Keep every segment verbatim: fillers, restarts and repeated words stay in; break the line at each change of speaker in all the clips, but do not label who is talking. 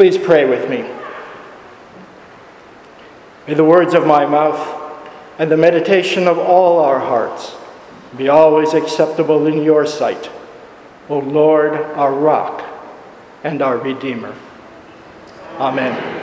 Please pray with me. May the words of my mouth and the meditation of all our hearts be always acceptable in your sight, O Lord, our rock and our Redeemer. Amen.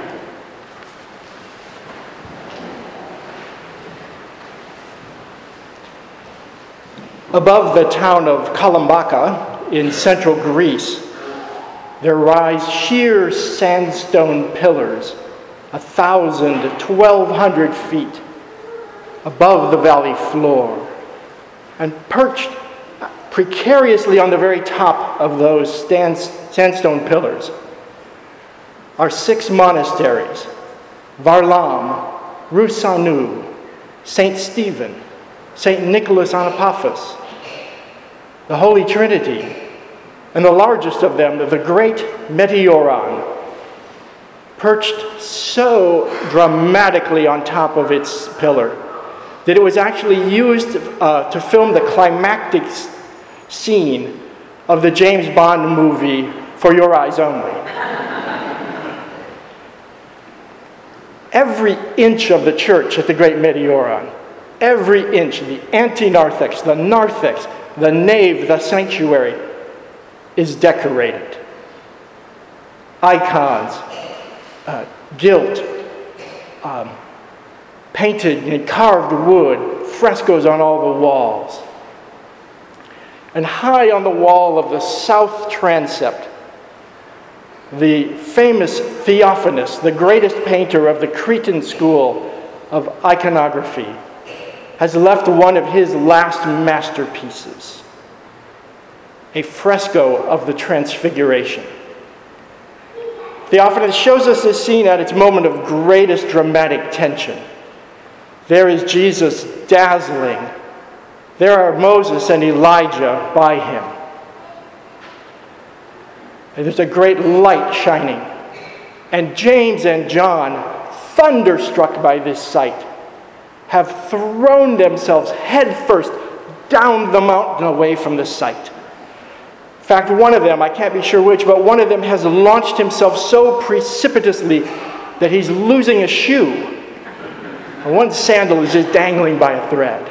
Above the town of Kalampaka in central Greece, there rise sheer sandstone pillars, a thousand, twelve hundred feet above the valley floor, and perched precariously on the very top of those stand, sandstone pillars are six monasteries: Varlam, Rusanu, Saint Stephen, Saint Nicholas on Apophis, the Holy Trinity, and the largest of them, the great Meteoron, perched so dramatically on top of its pillar that it was actually used uh, to film the climactic scene of the James Bond movie For Your Eyes Only. Every inch of the church at the great Meteoron, every inch, the anti-narthex, the narthex, the nave, the sanctuary, is decorated. Icons, uh, gilt, um, painted and carved wood, frescoes on all the walls. And high on the wall of the south transept, the famous Theophanes, the greatest painter of the Cretan school of iconography, has left one of his last masterpieces, a fresco of the Transfiguration. Theophanes shows us this scene at its moment of greatest dramatic tension. There is Jesus dazzling. There are Moses and Elijah by him. And there's a great light shining. And James and John, thunderstruck by this sight, have thrown themselves headfirst down the mountain away from the sight. In fact, one of them, I can't be sure which, but one of them has launched himself so precipitously that he's losing a shoe. And one sandal is just dangling by a thread.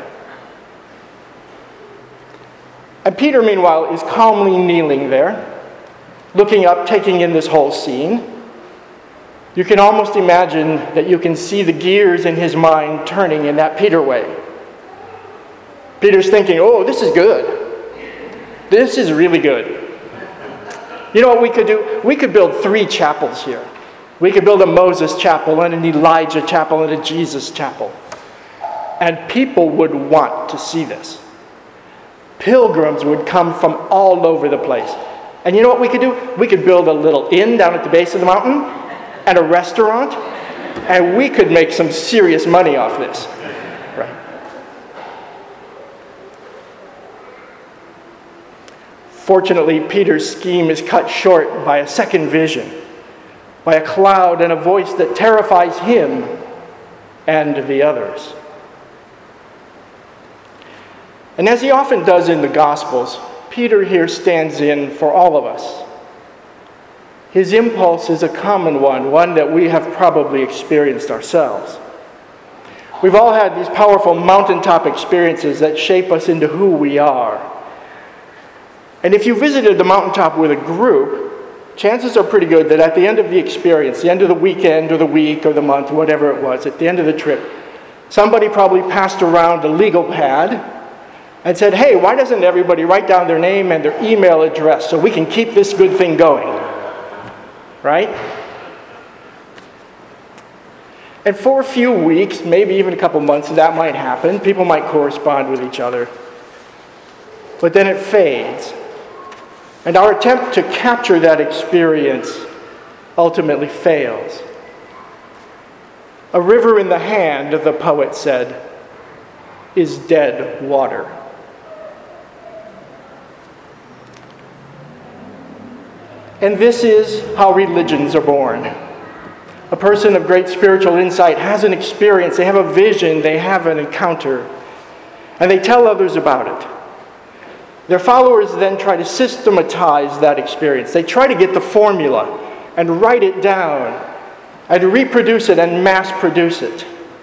And Peter, meanwhile, is calmly kneeling there, looking up, taking in this whole scene. You can almost imagine that you can see the gears in his mind turning in that Peter way. Peter's thinking, oh, this is good. This is really good. You know what we could do? We could build three chapels here. We could build a Moses chapel and an Elijah chapel and a Jesus chapel. And people would want to see this. Pilgrims would come from all over the place. And you know what we could do? We could build a little inn down at the base of the mountain and a restaurant, and we could make some serious money off this. Right? Fortunately, Peter's scheme is cut short by a second vision, by a cloud and a voice that terrifies him and the others. And as he often does in the Gospels, Peter here stands in for all of us. His impulse is a common one, one that we have probably experienced ourselves. We've all had these powerful mountaintop experiences that shape us into who we are. And if you visited the mountaintop with a group, chances are pretty good that at the end of the experience, the end of the weekend or the week or the month, whatever it was, at the end of the trip, somebody probably passed around a legal pad and said, hey, why doesn't everybody write down their name and their email address so we can keep this good thing going? Right? And for a few weeks, maybe even a couple months, that might happen. People might correspond with each other. But then it fades. And our attempt to capture that experience ultimately fails. A river in the hand, the poet said, is dead water. And this is how religions are born. A person of great spiritual insight has an experience, they have a vision, they have an encounter, and they tell others about it. Their followers then try to systematize that experience. They try to get the formula and write it down and reproduce it and mass produce it.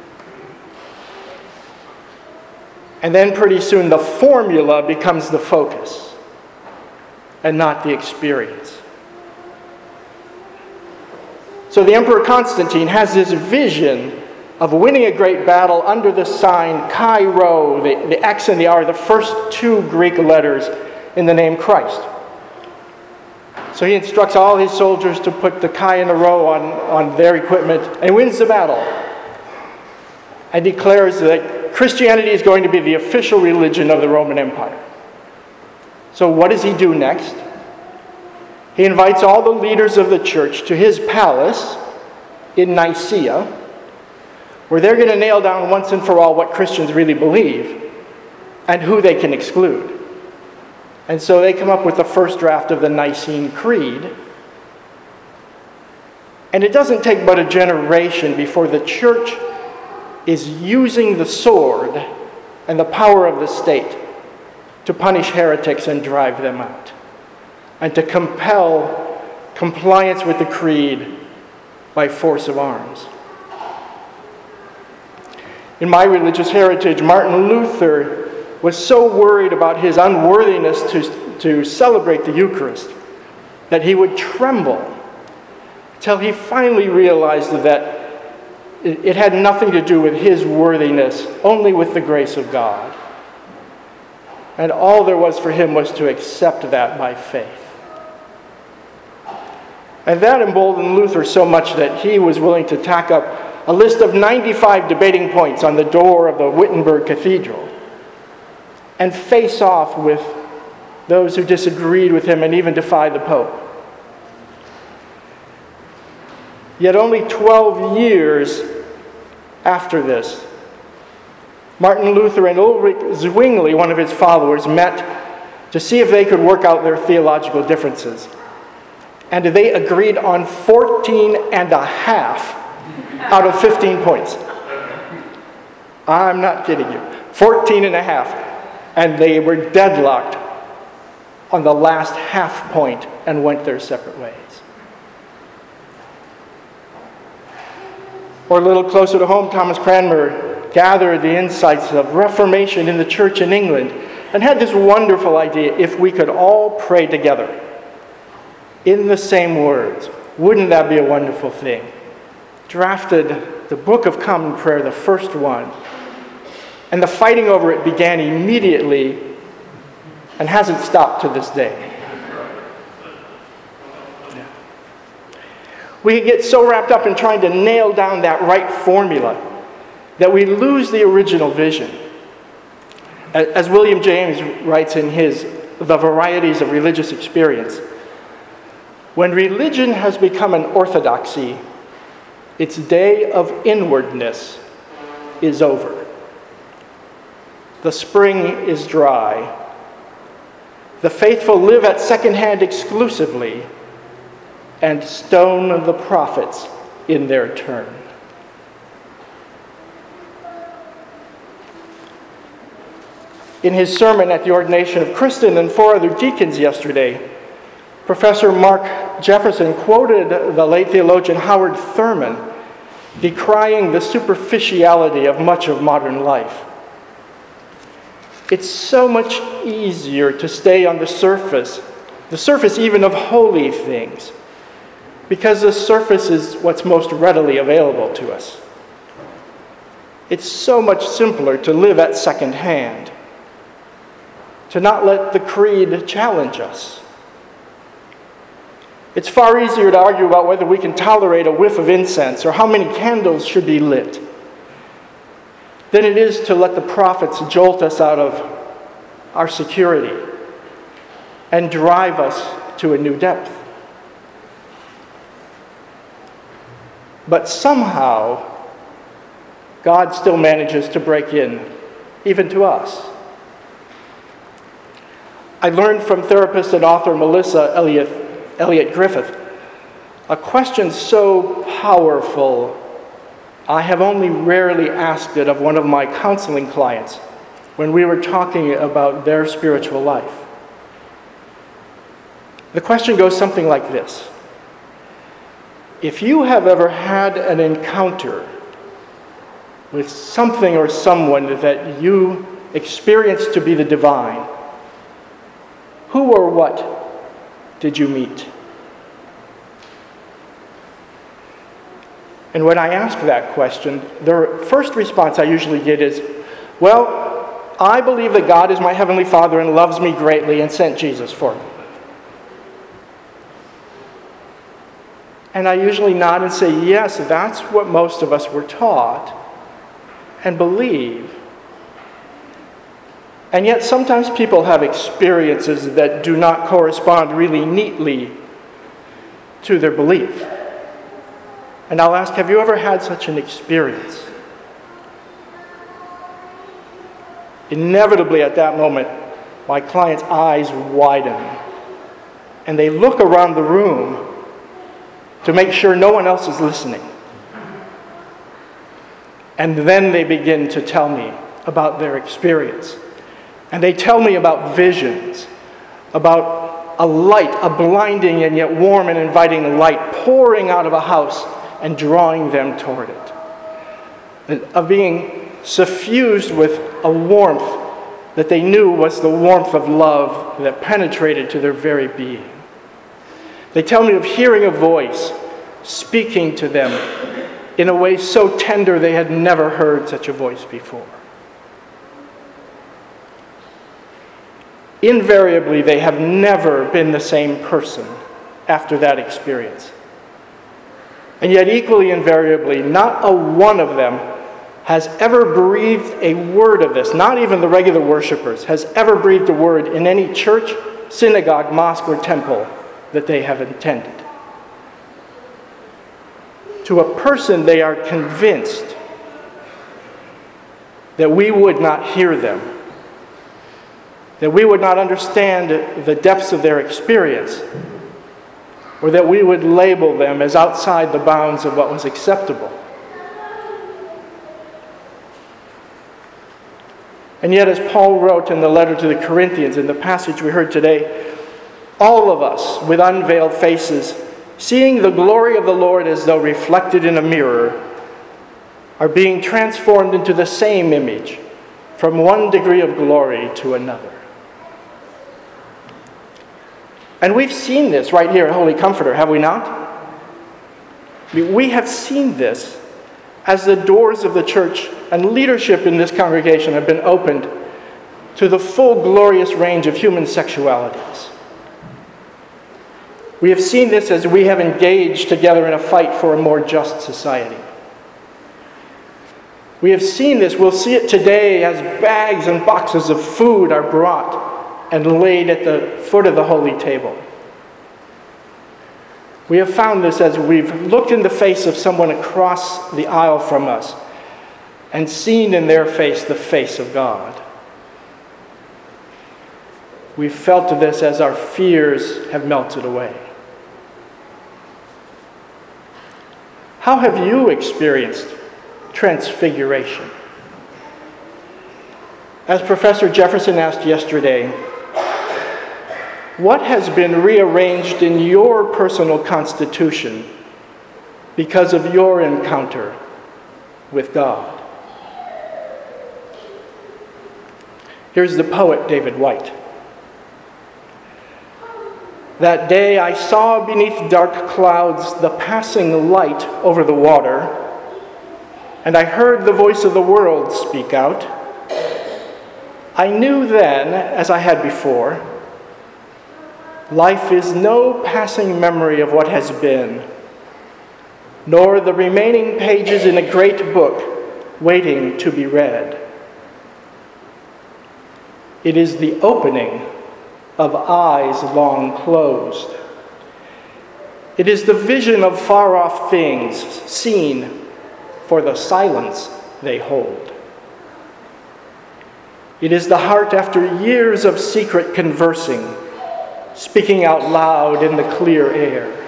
And then pretty soon the formula becomes the focus and not the experience. So the Emperor Constantine has this vision of winning a great battle under the sign Chi Rho. The, the X and the R are the first two Greek letters in the name Christ. So he instructs all his soldiers to put the Chi and the Rho on, on their equipment and wins the battle. And declares that Christianity is going to be the official religion of the Roman Empire. So what does he do next? He invites all the leaders of the church to his palace in Nicaea, where they're going to nail down once and for all what Christians really believe and who they can exclude. And so they come up with the first draft of the Nicene Creed. And it doesn't take but a generation before the church is using the sword and the power of the state to punish heretics and drive them out, and to compel compliance with the creed by force of arms. In my religious heritage, Martin Luther was so worried about his unworthiness to, to celebrate the Eucharist that he would tremble till he finally realized that it, it had nothing to do with his worthiness, only with the grace of God. And all there was for him was to accept that by faith. And that emboldened Luther so much that he was willing to tack up a list of ninety-five debating points on the door of the Wittenberg Cathedral and face off with those who disagreed with him and even defied the Pope. Yet only twelve years after this, Martin Luther and Ulrich Zwingli, one of his followers, met to see if they could work out their theological differences. And they agreed on fourteen and a half out of fifteen points. I'm not kidding you. fourteen and a half. And they were deadlocked on the last half point and went their separate ways. Or a little closer to home, Thomas Cranmer gathered the insights of Reformation in the church in England and had this wonderful idea: if we could all pray together in the same words, wouldn't that be a wonderful thing? Drafted the Book of Common Prayer, the first one, and the fighting over it began immediately and hasn't stopped to this day. We get so wrapped up in trying to nail down that right formula that we lose the original vision. As William James writes in his The Varieties of Religious Experience, when religion has become an orthodoxy, its day of inwardness is over. The spring is dry. The faithful live at second hand exclusively and stone the prophets in their turn. In his sermon at the ordination of Kristen and four other deacons yesterday, Professor Mark Jefferson quoted the late theologian Howard Thurman, decrying the superficiality of much of modern life. It's so much easier to stay on the surface, the surface even of holy things, because the surface is what's most readily available to us. It's so much simpler to live at second hand, to not let the creed challenge us. It's far easier to argue about whether we can tolerate a whiff of incense or how many candles should be lit than it is to let the prophets jolt us out of our security and drive us to a new depth. But somehow, God still manages to break in, even to us. I learned from therapist and author Melissa Elliott Elliot Griffith a question so powerful, I have only rarely asked it of one of my counseling clients when we were talking about their spiritual life. The question goes something like this: If you have ever had an encounter with something or someone that you experienced to be the divine, who or what did you meet? And when I ask that question, the first response I usually get is, well, I believe that God is my Heavenly Father and loves me greatly and sent Jesus for me. And I usually nod and say, yes, that's what most of us were taught and believe. And yet sometimes people have experiences that do not correspond really neatly to their belief. And I'll ask, have you ever had such an experience? Inevitably at that moment, my client's eyes widen and they look around the room to make sure no one else is listening. And then they begin to tell me about their experience. And they tell me about visions, about a light, a blinding and yet warm and inviting light pouring out of a house and drawing them toward it. And of being suffused with a warmth that they knew was the warmth of love that penetrated to their very being. They tell me of hearing a voice speaking to them in a way so tender they had never heard such a voice before. Invariably, they have never been the same person after that experience. And yet equally invariably, not a one of them has ever breathed a word of this, not even the regular worshipers, has ever breathed a word in any church, synagogue, mosque, or temple that they have attended. To a person, they are convinced that we would not hear them, that we would not understand the depths of their experience, or that we would label them as outside the bounds of what was acceptable. And yet, as Paul wrote in the letter to the Corinthians, in the passage we heard today, all of us with unveiled faces, seeing the glory of the Lord as though reflected in a mirror, are being transformed into the same image from one degree of glory to another. And we've seen this right here at Holy Comforter, have we not? I mean, we have seen this as the doors of the church and leadership in this congregation have been opened to the full glorious range of human sexualities. We have seen this as we have engaged together in a fight for a more just society. We have seen this, we'll see it today as bags and boxes of food are brought and laid at the foot of the holy table. We have found this as we've looked in the face of someone across the aisle from us and seen in their face the face of God. We've felt this as our fears have melted away. How have you experienced transfiguration? As Professor Jefferson asked yesterday, what has been rearranged in your personal constitution because of your encounter with God? Here's the poet David Whyte. That day I saw beneath dark clouds the passing light over the water, and I heard the voice of the world speak out. I knew then, as I had before, life is no passing memory of what has been, nor the remaining pages in a great book waiting to be read. It is the opening of eyes long closed. It is the vision of far-off things seen for the silence they hold. It is the heart after years of secret conversing, speaking out loud in the clear air.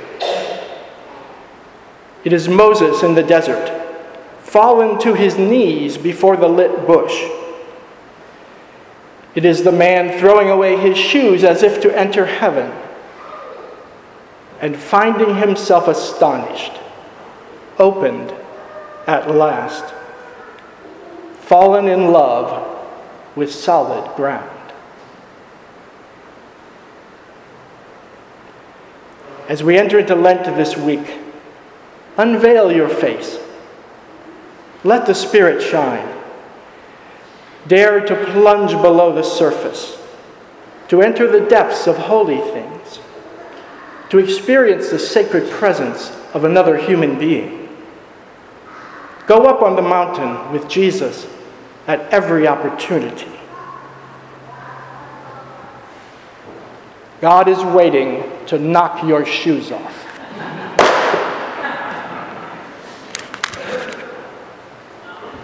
It is Moses in the desert, fallen to his knees before the lit bush. It is the man throwing away his shoes as if to enter heaven, and finding himself astonished opened at last, fallen in love with solid ground. As we enter into Lent this week, unveil your face. Let the Spirit shine. Dare to plunge below the surface, to enter the depths of holy things, to experience the sacred presence of another human being. Go up on the mountain with Jesus at every opportunity. God is waiting to knock your shoes off.